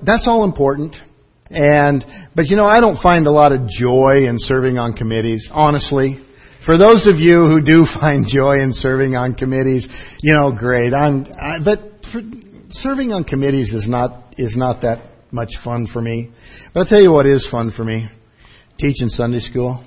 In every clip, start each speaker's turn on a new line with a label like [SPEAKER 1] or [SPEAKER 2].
[SPEAKER 1] that's all important. But I don't find a lot of joy in serving on committees, honestly. For those of you who do find joy in serving on committees, great. But serving on committees is not that much fun for me. But I'll tell you what is fun for me. Teaching Sunday school.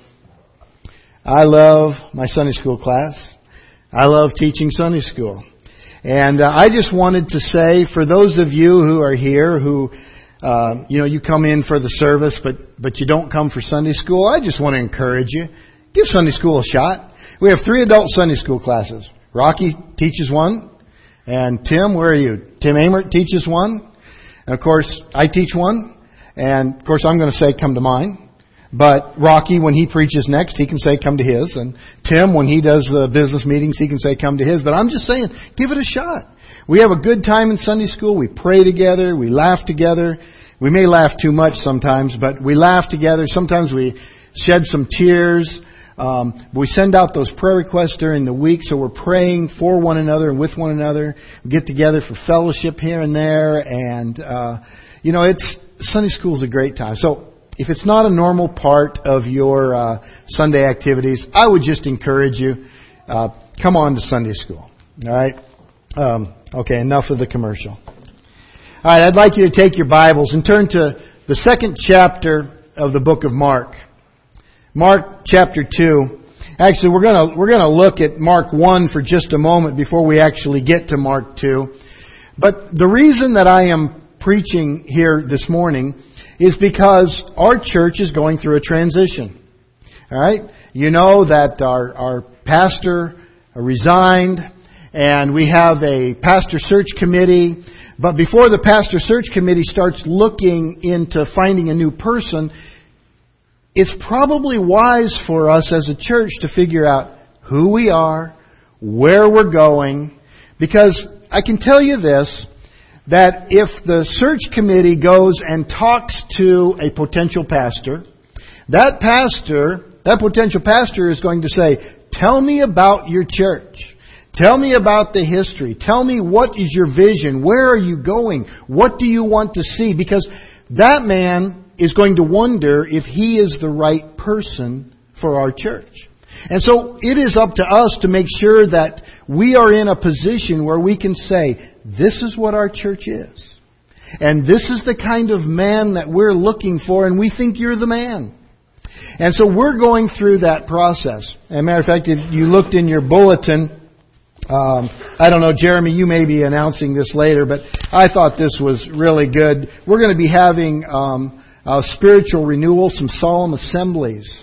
[SPEAKER 1] I love my Sunday school class. I love teaching Sunday school. And I just wanted to say, for those of you who are here who you come in for the service, but you don't come for Sunday school, I just want to encourage you. Give Sunday school a shot. We have 3 adult Sunday school classes. Rocky teaches one. And Tim, where are you? Tim Amert teaches one. And of course, I teach one. And of course, I'm going to say, come to mine. But Rocky, when he preaches next, he can say, come to his. And Tim, when he does the business meetings, he can say, come to his. But I'm just saying, give it a shot. We have a good time in Sunday school. We pray together. We laugh together. We may laugh too much sometimes, but we laugh together. Sometimes we shed some tears. We send out those prayer requests during the week, so we're praying for one another and with one another. We get together for fellowship here and there, and Sunday school is a great time. So if it's not a normal part of your Sunday activities, I would just encourage you, come on to Sunday school. All right? Okay, enough of the commercial. All right, I'd like you to take your Bibles and turn to the 2nd chapter of the book of Mark. Mark chapter 2. Actually, we're gonna look at Mark 1 for just a moment before we actually get to Mark 2. But the reason that I am preaching here this morning is because our church is going through a transition. All right? You know that our pastor resigned, and we have a pastor search committee. But before the pastor search committee starts looking into finding a new person, it's probably wise for us as a church to figure out who we are, where we're going, because I can tell you this, that if the search committee goes and talks to a potential pastor, that potential pastor is going to say, tell me about your church. Tell me about the history. Tell me what is your vision? Where are you going? What do you want to see? Because that man is going to wonder if he is the right person for our church. And so it is up to us to make sure that we are in a position where we can say, this is what our church is. And this is the kind of man that we're looking for, and we think you're the man. And so we're going through that process. As a matter of fact, if you looked in your bulletin, I don't know, Jeremy, you may be announcing this later, but I thought this was really good. We're going to be having spiritual renewal, some solemn assemblies.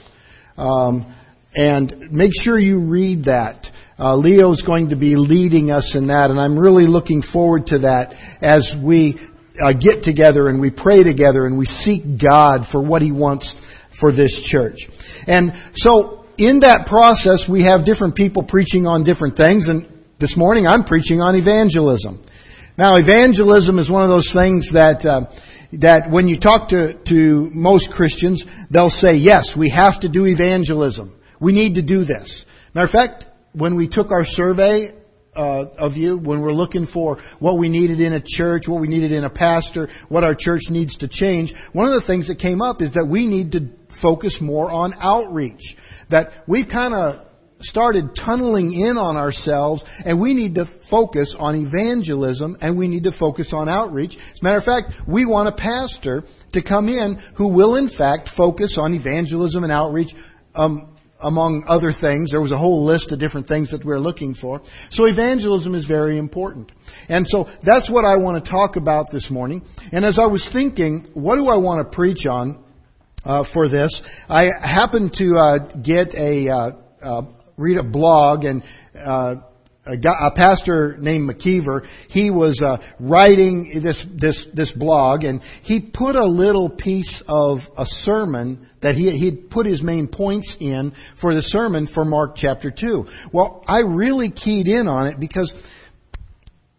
[SPEAKER 1] And make sure you read that. Leo's going to be leading us in that, and I'm really looking forward to that as we get together and we pray together and we seek God for what He wants for this church. And so in that process, we have different people preaching on different things, and this morning I'm preaching on evangelism. Now, evangelism is one of those things that when you talk to most Christians, they'll say, yes, we have to do evangelism. We need to do this. Matter of fact, when we took our survey of you, when we're looking for what we needed in a church, what we needed in a pastor, what our church needs to change, one of the things that came up is that we need to focus more on outreach. That we've kind of started tunneling in on ourselves, and we need to focus on evangelism, and we need to focus on outreach. As a matter of fact, we want a pastor to come in who will in fact focus on evangelism and outreach, among other things. There was a whole list of different things that we're looking for. So evangelism is very important. And so that's what I want to talk about this morning. And as I was thinking, what do I want to preach on for this? I happened to read a blog, and a pastor named McKeever, he was writing this blog, and he put a little piece of a sermon that he'd put his main points in for the sermon for Mark chapter 2. Well, I really keyed in on it because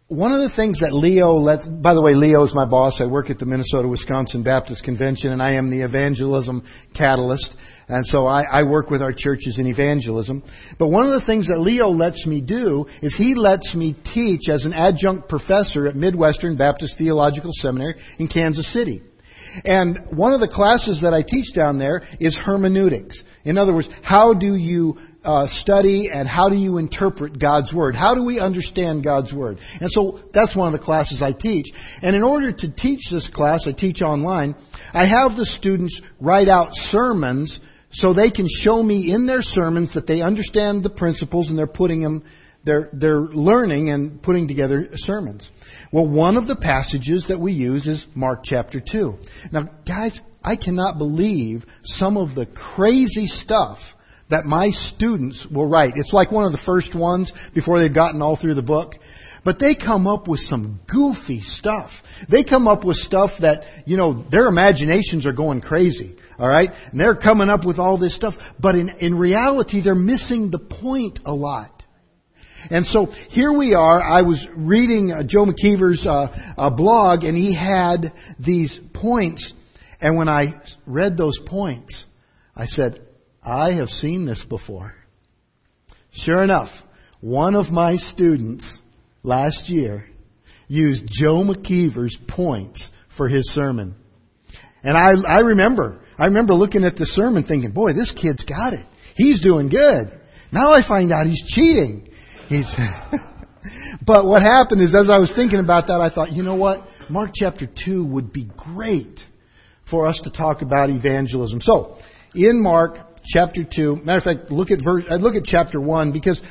[SPEAKER 1] one of the things that by the way, Leo is my boss. I work at the Minnesota-Wisconsin Baptist Convention, and I am the evangelism catalyst. And so I work with our churches in evangelism. But one of the things that Leo lets me do is he lets me teach as an adjunct professor at Midwestern Baptist Theological Seminary in Kansas City. And one of the classes that I teach down there is hermeneutics. In other words, how do you study and how do you interpret God's Word? How do we understand God's Word? And so that's one of the classes I teach. And in order to teach this class, I teach online, I have the students write out sermons so they can show me in their sermons that they understand the principles and they're learning and putting together sermons. Well, one of the passages that we use is Mark chapter 2. Now, guys, I cannot believe some of the crazy stuff that my students will write. It's like one of the first ones before they've gotten all through the book. But they come up with some goofy stuff. They come up with stuff that, their imaginations are going crazy. All right? And they're coming up with all this stuff. But in reality, they're missing the point a lot. And so here we are. I was reading Joe McKeever's blog, and he had these points. And when I read those points, I said, I have seen this before. Sure enough, one of my students last year used Joe McKeever's points for his sermon. And I remember looking at the sermon thinking, boy, this kid's got it. He's doing good. Now I find out he's cheating. But what happened is, as I was thinking about that, I thought, you know what? Mark chapter 2 would be great for us to talk about evangelism. So, in Mark chapter 2, matter of fact, look at chapter 1 because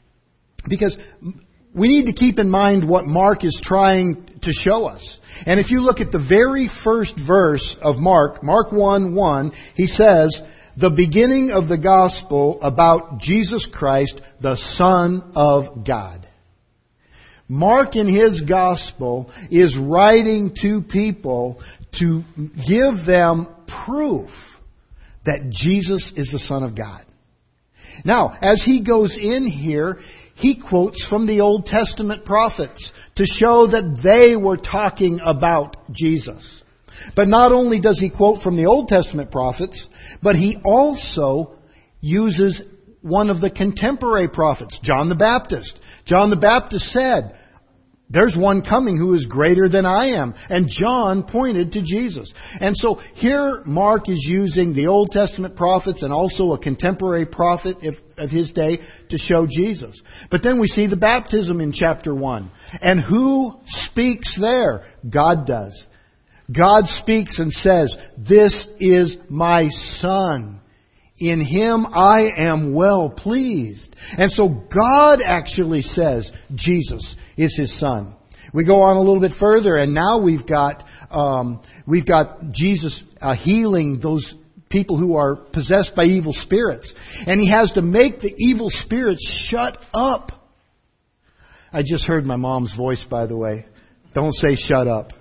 [SPEAKER 1] we need to keep in mind what Mark is trying to show us. And if you look at the very first verse of Mark 1:1, he says, the beginning of the gospel about Jesus Christ, the Son of God. Mark in his gospel is writing to people to give them proof that Jesus is the Son of God. Now, as he goes in here, he quotes from the Old Testament prophets to show that they were talking about Jesus. But not only does he quote from the Old Testament prophets, but he also uses one of the contemporary prophets, John the Baptist. John the Baptist said, there's one coming who is greater than I am. And John pointed to Jesus. And so here Mark is using the Old Testament prophets and also a contemporary prophet of his day to show Jesus. But then we see the baptism in chapter 1. And who speaks there? God does. God speaks and says, this is my Son. In Him I am well pleased. And so God actually says Jesus is His Son. We go on a little bit further, and now we've got Jesus healing those people who are possessed by evil spirits. And He has to make the evil spirits shut up. I just heard my mom's voice, by the way. Don't say shut up.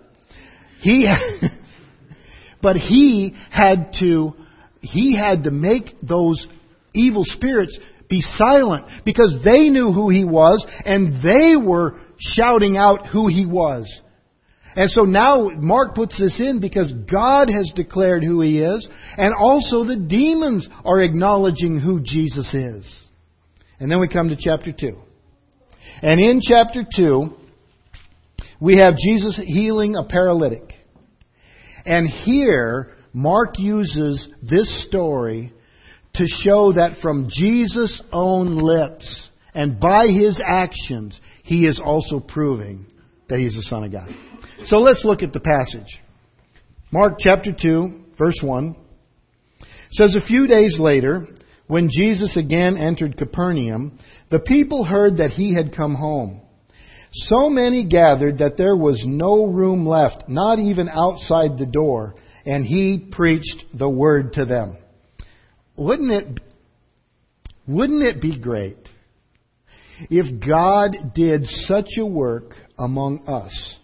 [SPEAKER 1] But he had to make those evil spirits be silent because they knew who He was and they were shouting out who He was. And so now Mark puts this in because God has declared who He is, and also the demons are acknowledging who Jesus is. And then we come to chapter 2. And in chapter 2, we have Jesus healing a paralytic. And here, Mark uses this story to show that from Jesus' own lips and by His actions, He is also proving that He's the Son of God. So let's look at the passage. Mark chapter 2, verse 1 says, a few days later, when Jesus again entered Capernaum, the people heard that He had come home. So many gathered that there was no room left, not even outside the door, and He preached the word to them. Wouldn't it be great if God did such a work among us,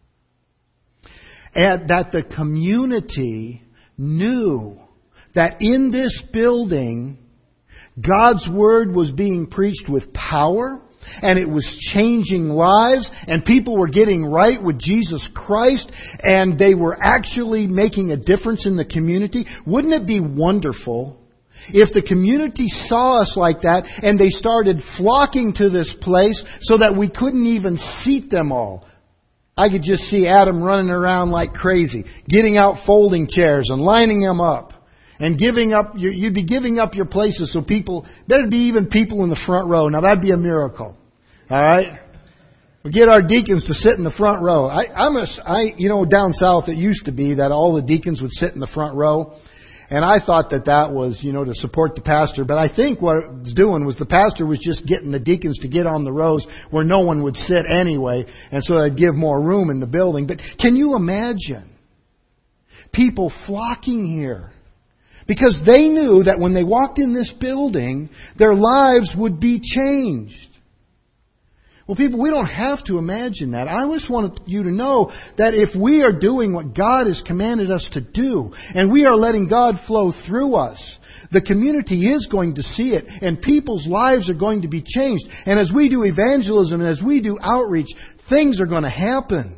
[SPEAKER 1] and that the community knew that in this building, God's word was being preached with power and it was changing lives, and people were getting right with Jesus Christ, and they were actually making a difference in the community. Wouldn't it be wonderful if the community saw us like that and they started flocking to this place so that we couldn't even seat them all? I could just see Adam running around like crazy, getting out folding chairs and lining them up and giving up. You'd be giving up your places so people, better be even people in the front row. Now that'd be a miracle. All right? We get our deacons to sit in the front row. Down south it used to be that all the deacons would sit in the front row. And I thought that was, to support the pastor. But I think what it was doing was the pastor was just getting the deacons to get on the rows where no one would sit anyway. And so they'd give more room in the building. But can you imagine people flocking here? Because they knew that when they walked in this building, their lives would be changed. Well, people, we don't have to imagine that. I just want you to know that if we are doing what God has commanded us to do, and we are letting God flow through us, the community is going to see it, and people's lives are going to be changed. And as we do evangelism and as we do outreach, things are going to happen.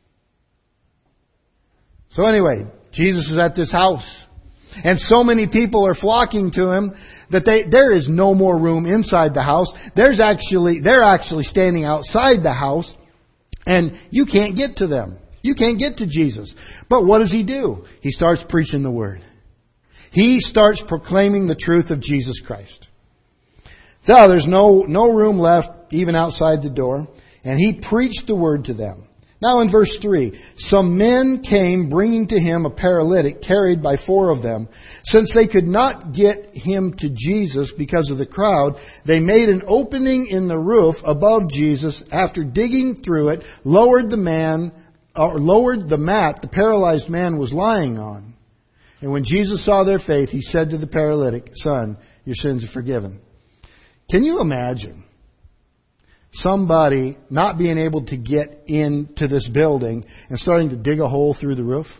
[SPEAKER 1] So anyway, Jesus is at this house, and so many people are flocking to Him that there is no more room inside the house. They're actually standing outside the house, and you can't get to them. You can't get to Jesus. But what does He do? He starts preaching the Word. He starts proclaiming the truth of Jesus Christ. So there's no room left even outside the door, and He preached the Word to them. Now in verse 3, some men came bringing to Him a paralytic carried by 4 of them. Since they could not get him to Jesus because of the crowd, they made an opening in the roof above Jesus. After digging through it, lowered the mat the paralyzed man was lying on. And when Jesus saw their faith, He said to the paralytic, "Son, your sins are forgiven." Can you imagine somebody not being able to get into this building and starting to dig a hole through the roof?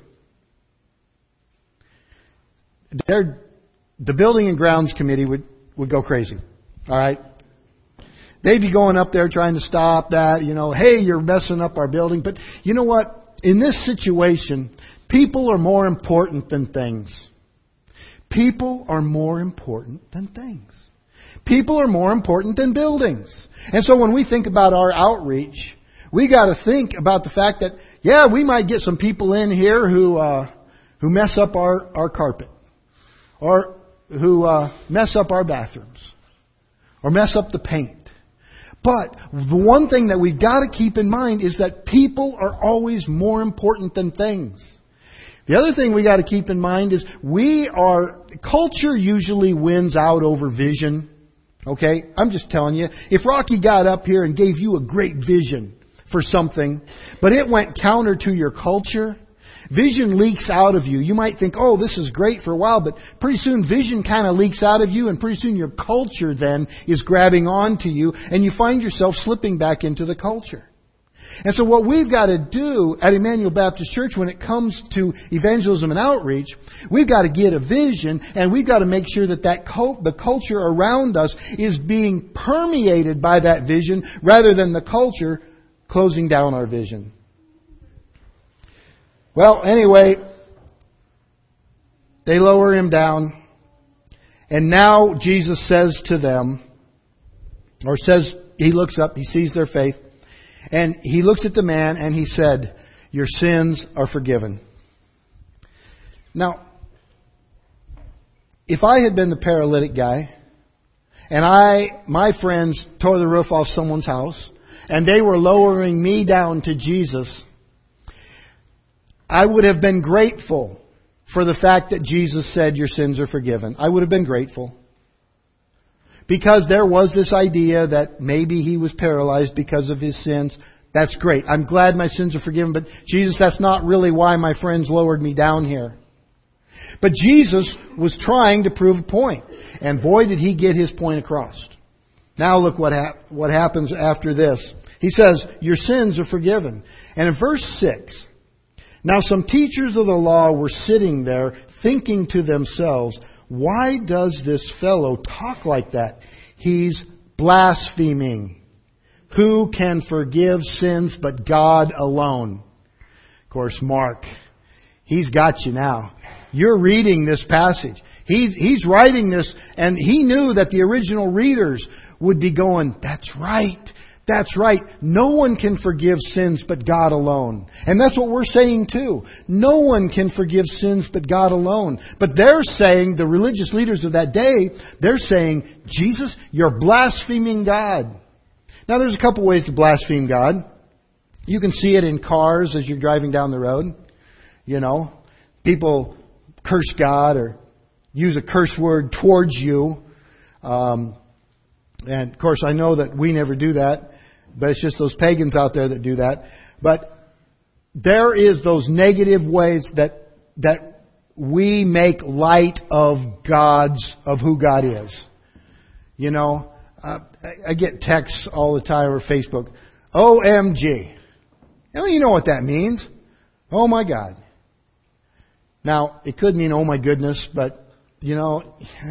[SPEAKER 1] The Building and Grounds Committee would go crazy. All right? They'd be going up there trying to stop that, hey, you're messing up our building. But you know what? In this situation, people are more important than things. People are more important than things. People are more important than buildings. And so when we think about our outreach, we got to think about the fact that, we might get some people in here who mess up our carpet, or who mess up our bathrooms, or mess up the paint. But the one thing that we've got to keep in mind is that people are always more important than things. The other thing we got to keep in mind is culture usually wins out over vision. Okay? I'm just telling you, if Rocky got up here and gave you a great vision for something, but it went counter to your culture, vision leaks out of you. You might think, this is great for a while, but pretty soon vision kind of leaks out of you, and pretty soon your culture then is grabbing onto you, and you find yourself slipping back into the culture. And so what we've got to do at Emmanuel Baptist Church when it comes to evangelism and outreach, we've got to get a vision, and we've got to make sure that the culture around us is being permeated by that vision rather than the culture closing down our vision. Well, anyway, they lower him down, and now Jesus says to them, he looks up, he sees their faith, and he looks at the man and he said, "Your sins are forgiven." Now, if I had been the paralytic guy, and my friends tore the roof off someone's house, and they were lowering me down to Jesus, I would have been grateful for the fact that Jesus said, "Your sins are forgiven." I would have been grateful. Because there was this idea that maybe he was paralyzed because of his sins. That's great. I'm glad my sins are forgiven, but Jesus, that's not really why my friends lowered me down here. But Jesus was trying to prove a point. And boy, did he get his point across. Now look what happens after this. He says, "Your sins are forgiven." And in verse 6, now some teachers of the law were sitting there thinking to themselves, "Why does this fellow talk like that? He's blaspheming." Who can forgive sins but God alone? Of course, Mark, he's got you now. You're reading this passage. He's writing this, and he knew that the original readers would be going, that's right. That's right. No one can forgive sins but God alone. And that's what we're saying too. No one can forgive sins but God alone. But they're saying, the religious leaders of that day, they're saying, Jesus, you're blaspheming God. Now there's a couple ways to blaspheme God. You can see it in cars as you're driving down the road. You know, people curse God or use a curse word towards you. And of course I know that we never do that. But it's just those pagans out there that do that. But there is those negative ways that we make light of who God is. You know, I get texts all the time or Facebook. OMG. You know what that means. Oh my God. Now, it could mean oh my goodness, but you know,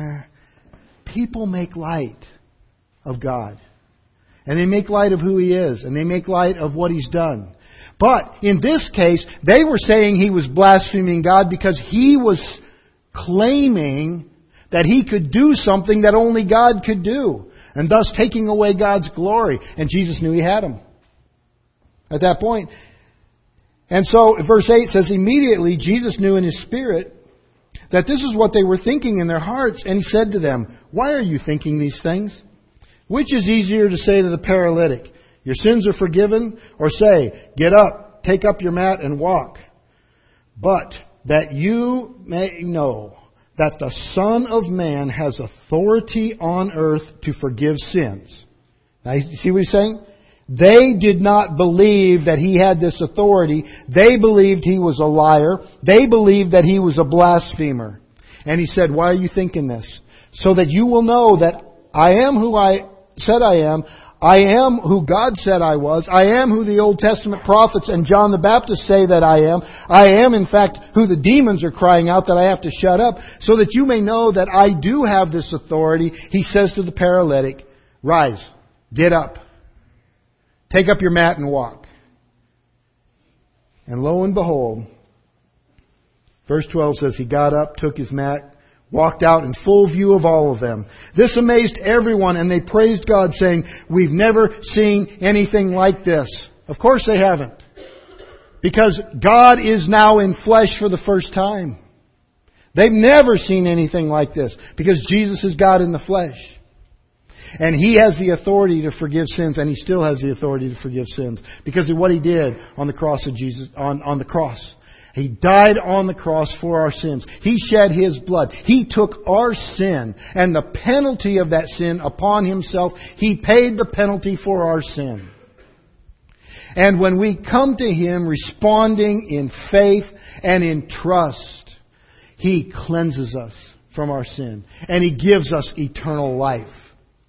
[SPEAKER 1] people make light of God. And they make light of who He is. And they make light of what He's done. But in this case, they were saying He was blaspheming God because He was claiming that He could do something that only God could do. And thus taking away God's glory. And Jesus knew He had Him at that point. And so verse 8 says, immediately Jesus knew in His spirit that this is what they were thinking in their hearts. And He said to them, why are you thinking these things? Which is easier to say to the paralytic, your sins are forgiven, or say, get up, take up your mat and walk. But that you may know that the Son of Man has authority on earth to forgive sins. Now you see what He's saying? They did not believe that He had this authority. They believed He was a liar. They believed that He was a blasphemer. And He said, why are you thinking this? So that you will know that I am who I said I am. I am who God said I was. I am who the Old Testament prophets and John the Baptist say that I am. I am, in fact, who the demons are crying out that I have to shut up, so that you may know that I do have this authority. He says to the paralytic, rise, get up, take up your mat and walk. And lo and behold, verse 12 says he got up, took his mat, walked out in full view of all of them. This amazed everyone, and they praised God, saying, we've never seen anything like this. Of course they haven't. Because God is now in flesh for the first time. They've never seen anything like this. Because Jesus is God in the flesh. And He has the authority to forgive sins, and He still has the authority to forgive sins. Because of what He did on the cross of Jesus, on the cross. He died on the cross for our sins. He shed His blood. He took our sin and the penalty of that sin upon Himself. He paid the penalty for our sin. And when we come to Him responding in faith and in trust, He cleanses us from our sin and He gives us eternal life.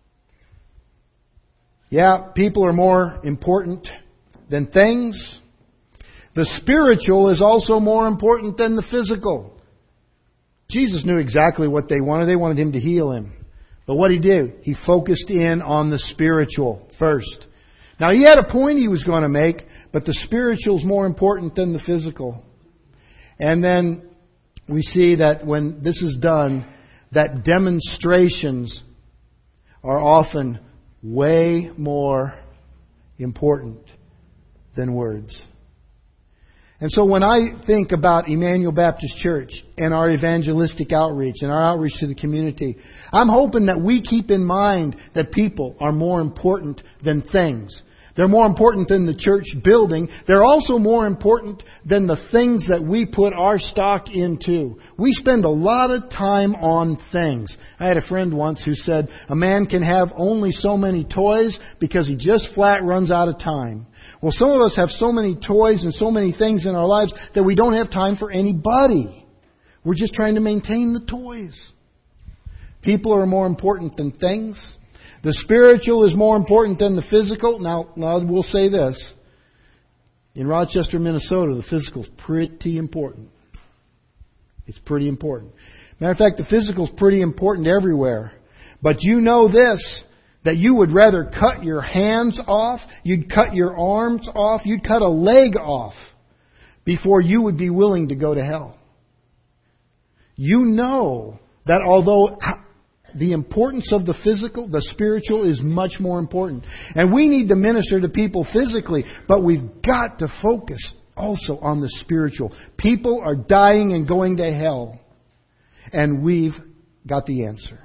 [SPEAKER 1] Yeah, people are more important than things. The spiritual is also more important than the physical. Jesus knew exactly what they wanted. They wanted Him to heal him. But what He did, He focused in on the spiritual first. Now He had a point He was going to make, but the spiritual is more important than the physical. And then we see that when this is done, that demonstrations are often way more important than words. And so when I think about Emmanuel Baptist Church and our evangelistic outreach and our outreach to the community, I'm hoping that we keep in mind that people are more important than things. They're more important than the church building. They're also more important than the things that we put our stock into. We spend a lot of time on things. I had a friend once who said a man can have only so many toys because he just flat runs out of time. Well, some of us have so many toys and so many things in our lives that we don't have time for anybody. We're just trying to maintain the toys. People are more important than things. The spiritual is more important than the physical. Now we'll say this. In Rochester, Minnesota, the physical is pretty important. It's pretty important. Matter of fact, the physical is pretty important everywhere. But you know this, that you would rather cut your hands off, you'd cut your arms off, you'd cut a leg off before you would be willing to go to hell. You know that although the importance of the physical, the spiritual is much more important. And we need to minister to people physically, but we've got to focus also on the spiritual. People are dying and going to hell, and we've got the answer.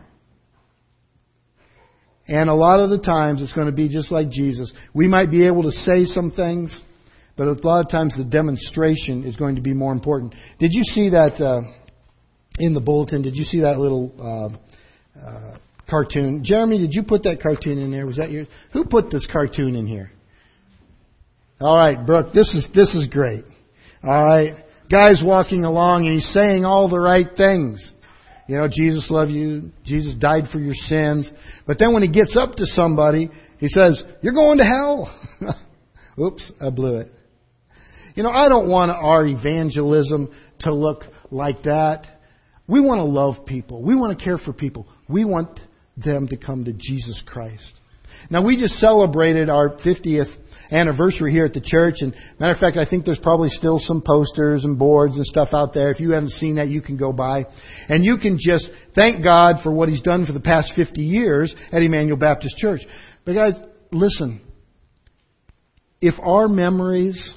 [SPEAKER 1] And a lot of the times it's going to be just like Jesus. We might be able to say some things, but a lot of times the demonstration is going to be more important. Did you see that in the bulletin? Did you see that little cartoon? Jeremy, did you put that cartoon in there? Was that yours? Who put this cartoon in here? All right, Brooke, this is great. All right. Guy's walking along and he's saying all the right things. You know, Jesus loved you. Jesus died for your sins. But then when he gets up to somebody, he says, "You're going to hell." Oops, I blew it. You know, I don't want our evangelism to look like that. We want to love people. We want to care for people. We want them to come to Jesus Christ. Now, we just celebrated our 50th anniversary here at the church. And matter of fact, I think there's probably still some posters and boards and stuff out there. If you haven't seen that, you can go by. And you can just thank God for what He's done for the past 50 years at Emmanuel Baptist Church. But guys, listen. If our memories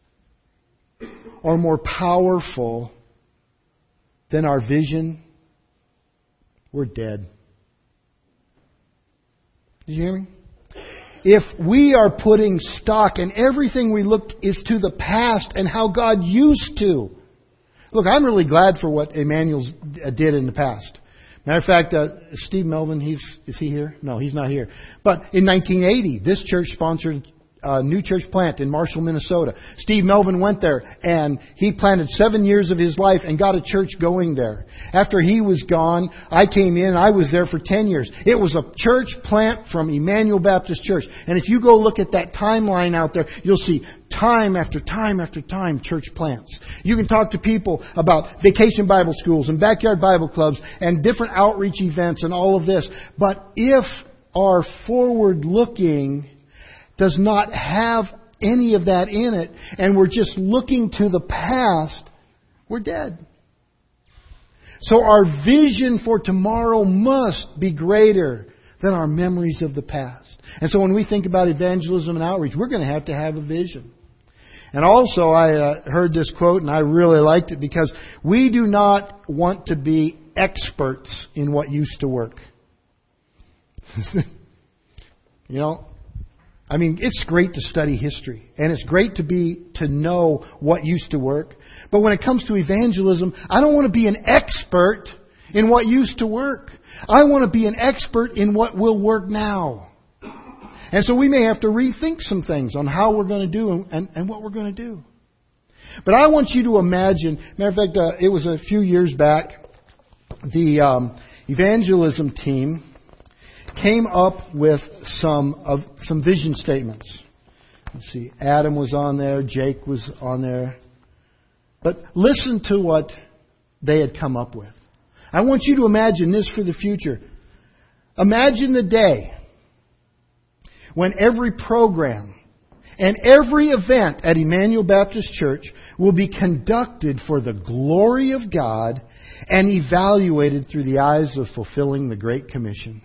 [SPEAKER 1] are more powerful than our vision, we're dead. Did you hear me? If we are putting stock and everything we look is to the past and how God used to. Look, I'm really glad for what Emmanuel's did in the past. Matter of fact, Steve Melvin, is he here? No, he's not here. But in 1980, this church sponsored a new church plant in Marshall, Minnesota. Steve Melvin went there and he planted 7 years of his life and got a church going there. After he was gone, I came in and I was there for 10 years. It was a church plant from Emmanuel Baptist Church. And if you go look at that timeline out there, you'll see time after time after time church plants. You can talk to people about vacation Bible schools and backyard Bible clubs and different outreach events and all of this. But if our forward looking does not have any of that in it, and we're just looking to the past, we're dead. So our vision for tomorrow must be greater than our memories of the past. And so when we think about evangelism and outreach, we're going to have a vision. And also I heard this quote and I really liked it because we do not want to be experts in what used to work. You know, I mean, it's great to study history and it's great to know what used to work. But when it comes to evangelism, I don't want to be an expert in what used to work. I want to be an expert in what will work now. And so we may have to rethink some things on how we're going to do and what we're going to do. But I want you to imagine, matter of fact, it was a few years back, the evangelism team came up with some vision statements. Let's see, Adam was on there, Jake was on there. But listen to what they had come up with. I want you to imagine this for the future. Imagine the day when every program and every event at Emmanuel Baptist Church will be conducted for the glory of God and evaluated through the eyes of fulfilling the Great Commission.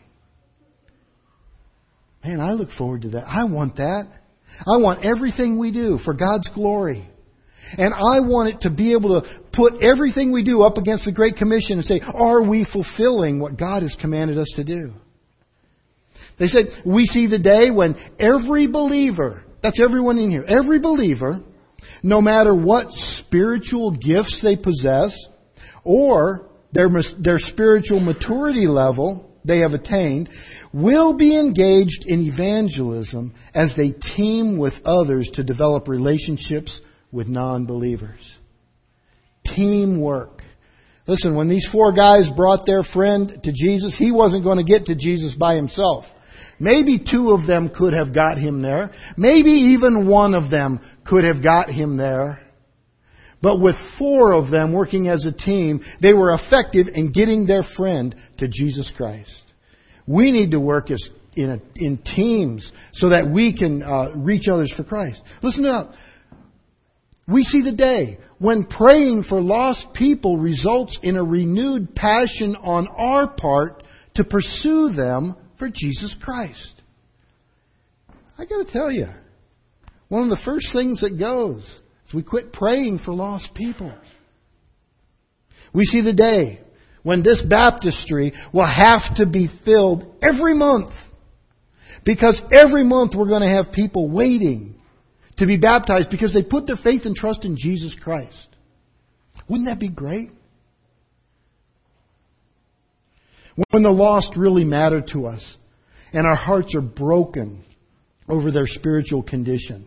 [SPEAKER 1] Man, I look forward to that. I want that. I want everything we do for God's glory. And I want it to be able to put everything we do up against the Great Commission and say, are we fulfilling what God has commanded us to do? They said, we see the day when every believer, that's everyone in here, every believer, no matter what spiritual gifts they possess or their spiritual maturity level they have attained, will be engaged in evangelism as they team with others to develop relationships with non-believers. Teamwork. Listen, when these 4 guys brought their friend to Jesus, he wasn't going to get to Jesus by himself. Maybe 2 of them could have got him there. Maybe even 1 of them could have got him there. But with 4 of them working as a team, they were effective in getting their friend to Jesus Christ. We need to work as in teams so that we can reach others for Christ. Listen up. We see the day when praying for lost people results in a renewed passion on our part to pursue them for Jesus Christ. I got to tell you, one of the first things that goes is we quit praying for lost people. We see the day when this baptistry will have to be filled every month. Because every month we're going to have people waiting to be baptized because they put their faith and trust in Jesus Christ. Wouldn't that be great? When the lost really matter to us and our hearts are broken over their spiritual condition.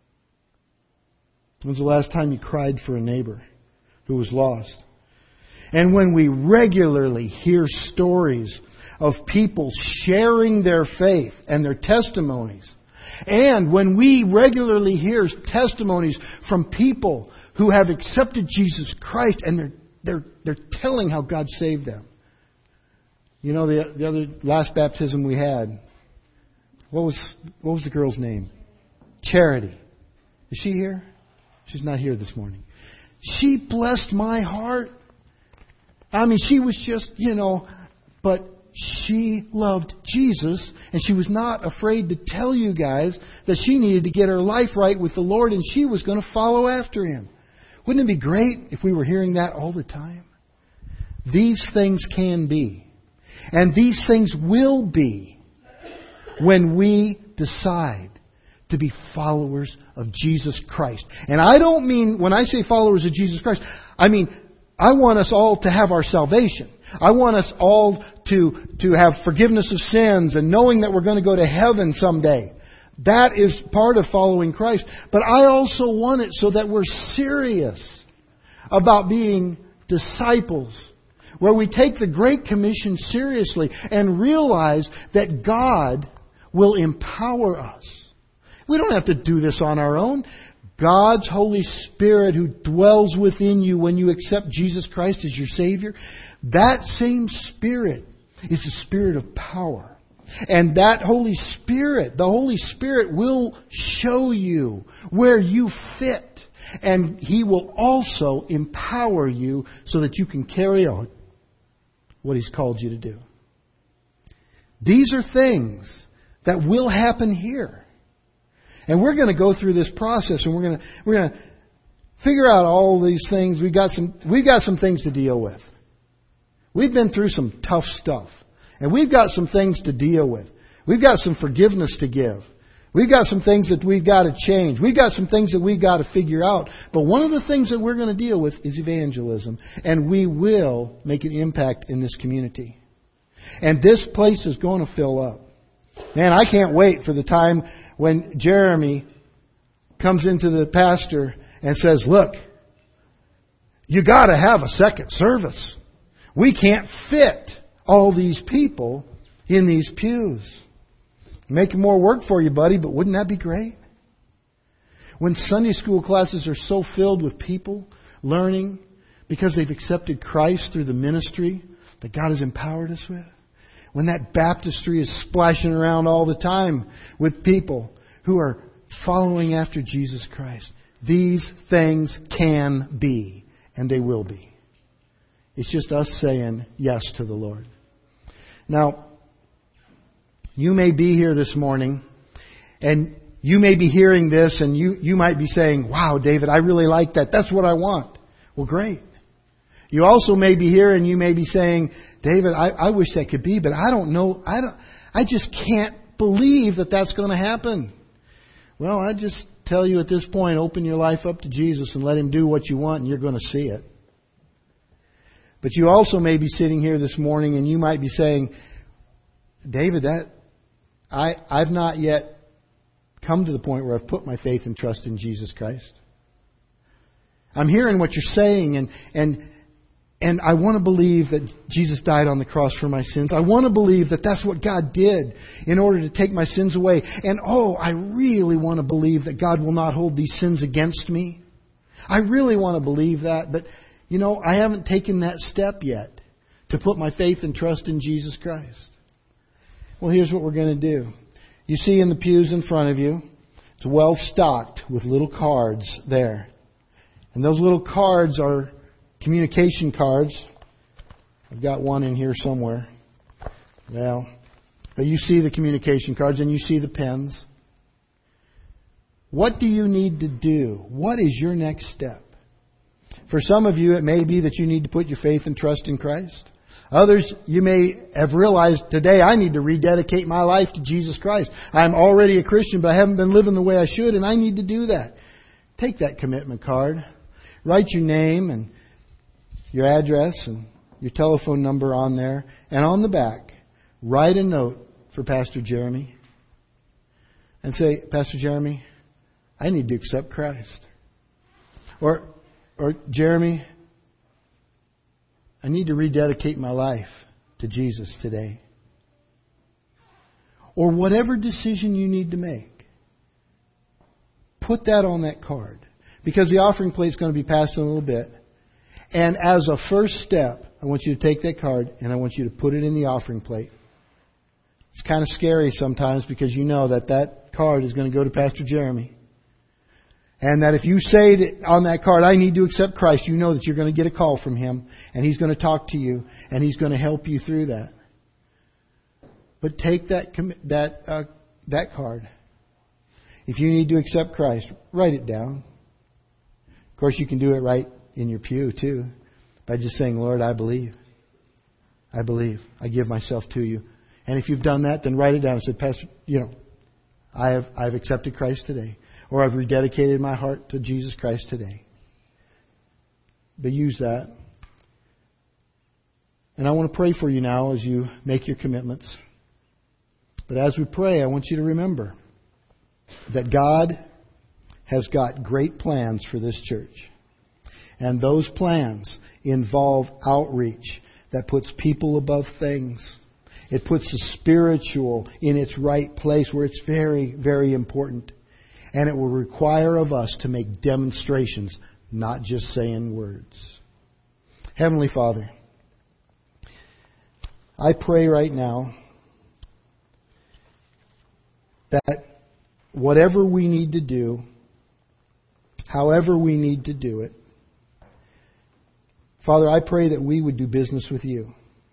[SPEAKER 1] When's the last time you cried for a neighbor who was lost? And when we regularly hear stories of people sharing their faith and their testimonies, and when we regularly hear testimonies from people who have accepted Jesus Christ and they're telling how God saved them. You know, the other last baptism we had, what was the girl's name? Charity. Is she here? She's not here this morning. She blessed my heart. I mean, she was just, but she loved Jesus, and she was not afraid to tell you guys that she needed to get her life right with the Lord, and she was going to follow after Him. Wouldn't it be great if we were hearing that all the time? These things can be. And these things will be when we decide to be followers of Jesus Christ. And I don't mean, when I say followers of Jesus Christ, I mean, I want us all to have our salvation. I want us all to have forgiveness of sins and knowing that we're going to go to heaven someday. That is part of following Christ. But I also want it so that we're serious about being disciples, where we take the Great Commission seriously and realize that God will empower us. We don't have to do this on our own. God's Holy Spirit who dwells within you when you accept Jesus Christ as your Savior, that same Spirit is the Spirit of power. And that Holy Spirit, the Holy Spirit will show you where you fit. And He will also empower you so that you can carry on what He's called you to do. These are things that will happen here. And we're going to go through this process, and we're going to figure out all these things. We've got some things to deal with. We've been through some tough stuff, and we've got some things to deal with. We've got some forgiveness to give. We've got some things that we've got to change. We've got some things that we've got to figure out. But one of the things that we're going to deal with is evangelism, and we will make an impact in this community. And this place is going to fill up. Man, I can't wait for the time when Jeremy comes into the pastor and says, look, you got to have a second service. We can't fit all these people in these pews. Making more work for you, buddy, but wouldn't that be great? When Sunday school classes are so filled with people learning because they've accepted Christ through the ministry that God has empowered us with. When that baptistry is splashing around all the time with people who are following after Jesus Christ. These things can be, and they will be. It's just us saying yes to the Lord. Now, you may be here this morning, and you may be hearing this, and you might be saying, wow, David, I really like that. That's what I want. Well, great. You also may be here and you may be saying, David, I wish that could be, but I don't know. I just can't believe that that's going to happen. Well, I just tell you at this point, open your life up to Jesus and let Him do what you want, and you're going to see it. But you also may be sitting here this morning and you might be saying, David, I've not yet come to the point where I've put my faith and trust in Jesus Christ. I'm hearing what you're saying, and I want to believe that Jesus died on the cross for my sins. I want to believe that that's what God did in order to take my sins away. And I really want to believe that God will not hold these sins against me. I really want to believe that. But, I haven't taken that step yet to put my faith and trust in Jesus Christ. Well, here's what we're going to do. You see in the pews in front of you, it's well stocked with little cards there. And those little cards are communication cards. I've got one in here somewhere. Well, but you see the communication cards and you see the pens. What do you need to do? What is your next step? For some of you, it may be that you need to put your faith and trust in Christ. Others, you may have realized today, I need to rededicate my life to Jesus Christ. I'm already a Christian, but I haven't been living the way I should, and I need to do that. Take that commitment card. Write your name and your address and your telephone number on there. And on the back, write a note for Pastor Jeremy. And say, Pastor Jeremy, I need to accept Christ. Or Jeremy, I need to rededicate my life to Jesus today. Or whatever decision you need to make. Put that on that card. Because the offering plate is going to be passed in a little bit. And as a first step, I want you to take that card and I want you to put it in the offering plate. It's kind of scary sometimes because you know that card is going to go to Pastor Jeremy. And that if you say that on that card, I need to accept Christ, you know that you're going to get a call from Him and He's going to talk to you and He's going to help you through that. But take that card. If you need to accept Christ, write it down. Of course, you can do it right in your pew too by just saying, Lord, I believe. I believe. I give myself to you. And if you've done that, then write it down and say, Pastor, I've accepted Christ today. Or I've rededicated my heart to Jesus Christ today. But use that. And I want to pray for you now as you make your commitments. But as we pray, I want you to remember that God has got great plans for this church. And those plans involve outreach that puts people above things. It puts the spiritual in its right place where it's very, very important. And it will require of us to make demonstrations, not just saying words. Heavenly Father, I pray right now that whatever we need to do, however we need to do it, Father, I pray that we would do business with you.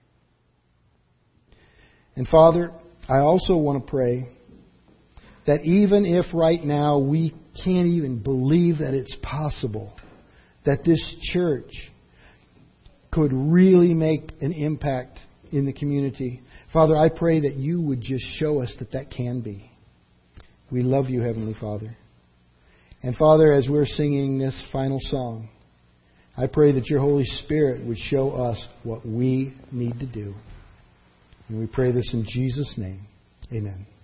[SPEAKER 1] And Father, I also want to pray that even if right now we can't even believe that it's possible that this church could really make an impact in the community, Father, I pray that you would just show us that can be. We love you, Heavenly Father. And Father, as we're singing this final song, I pray that your Holy Spirit would show us what we need to do. And we pray this in Jesus' name. Amen.